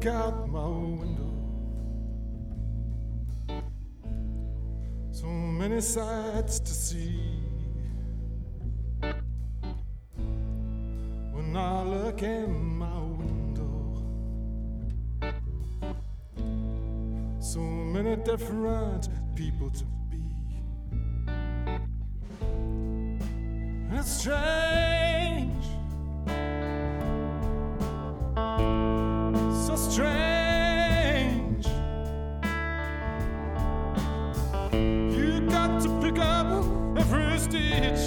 look out my window, so many sights to see. When I look in my window, so many different people to be. It's strange, so strange. You got to pick up every stitch.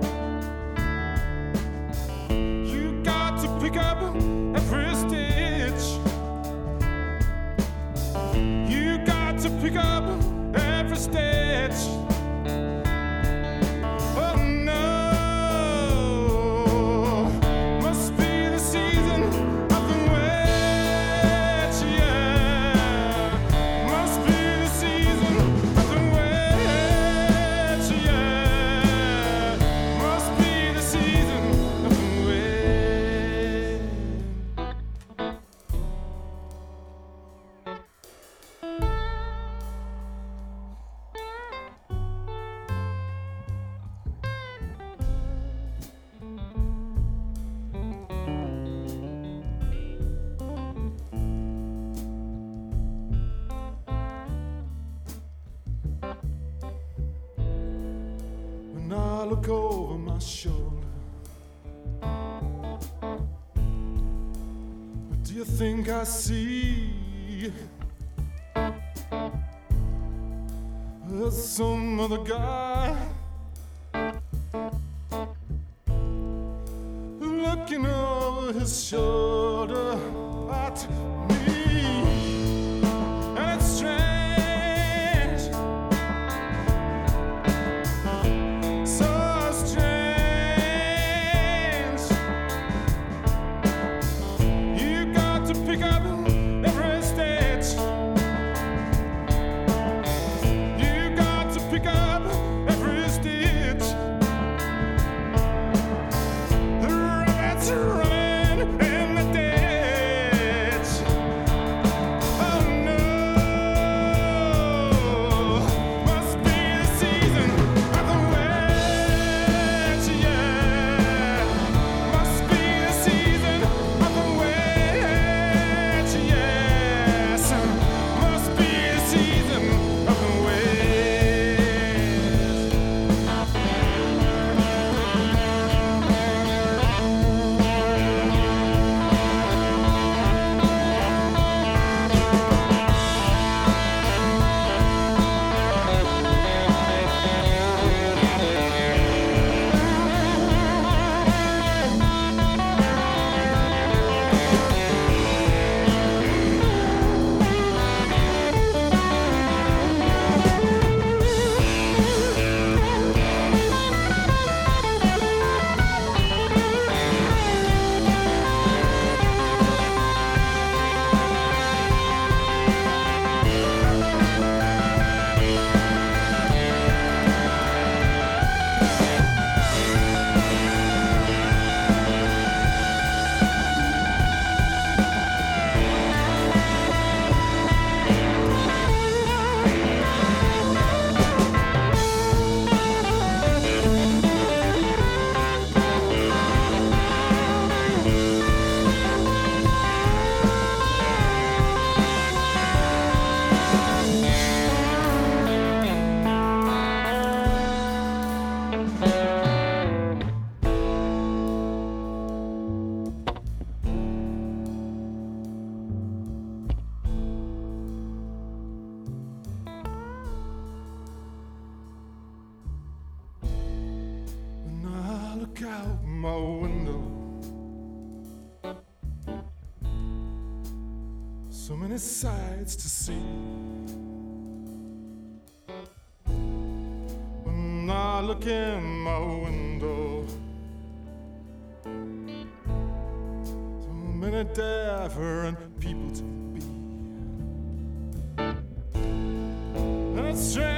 You got to pick up every stitch. You got to pick up every stitch. Oh no. When I look over my shoulder, what do you think I see? There's some other guy looking over his shoulder at me, and it's strange. Pick up every stitch. You got to pick up every stitch. The rabbits are running in the ditch. Oh no, must be the season of the witch, yeah. Must be the season of the witch. Look out my window, so many sights to see. When I look in my window, so many different people to be. And it's strange.